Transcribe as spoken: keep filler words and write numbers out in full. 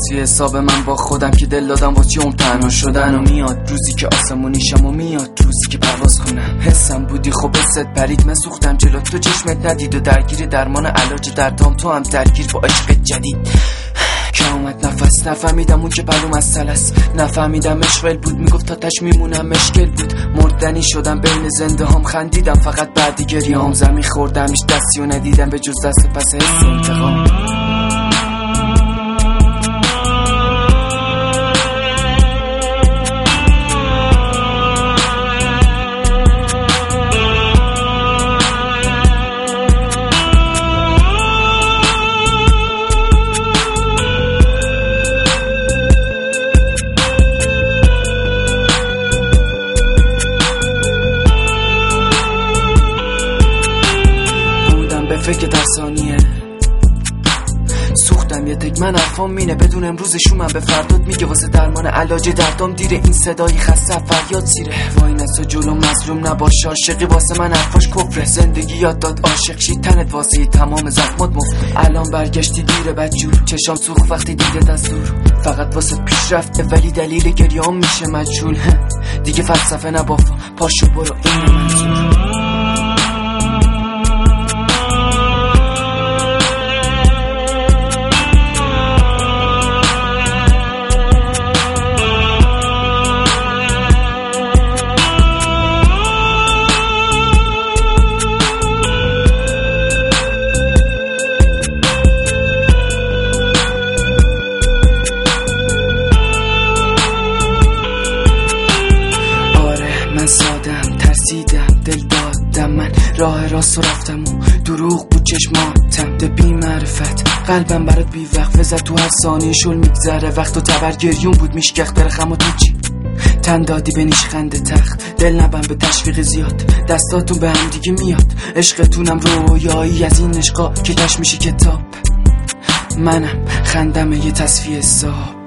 تصفیه حساب من با خودم که دل دادم واسه اون تنها شدن. و میاد روزی که آسمونیشم و میاد روزی که پرواز کنم. حسم بودی خب حست پرید، من سوختم جلو تو چشمت ندید و درگیر درمان علاج دردام تو هم درگیر با عشق جدید که اومد نفس. نفهمیدم اون که پلوم از سلس، نفهمیدم اشغل بود میگفت تا تش میمونم مشکل بود. مردنی شدم بین زنده هم خندیدم فقط بعد گریام زمین خوردم هیچ دستی و ندیدم به جز دست پس حس انتقام. فکر در ثانیه سوختم یه تک من حرفام مینه بدون امروز شومم به فردات میگه واسه درمان علاج دردام دیره. این صدایی خسته فریاد سیره وای نسا جلو مظلوم نباش عاشقی واسه من حرفاش کفره. زندگی یاد داد عاشق شی تنت واسه تمام زخمات مفت. الان برگشتی دیره بدجور چشام سوخت وقتی دیدت از دور. فقط واسه پیشرفته ولی دلیل گریام میشه مجهول. دیگه فلسفه نبافا پاشو برو این منظور. من سادم ترسیدم دل دادم من راه راست و رفتم و دروغ بود چشماتم ده بی معرفت. قلبم برات بی وقفه زد تو هر ثانیه شل میگذره وقت و تبر گریون بود میشکخت درخم و تو چی تن دادی به نیش خنده تخت. دل نبم به تشویق زیاد دستاتون به هم دیگه میاد. عشقتونم رویایی از این عشقا که کش میشی کتاب. منم خندم یه تصفیه حساب.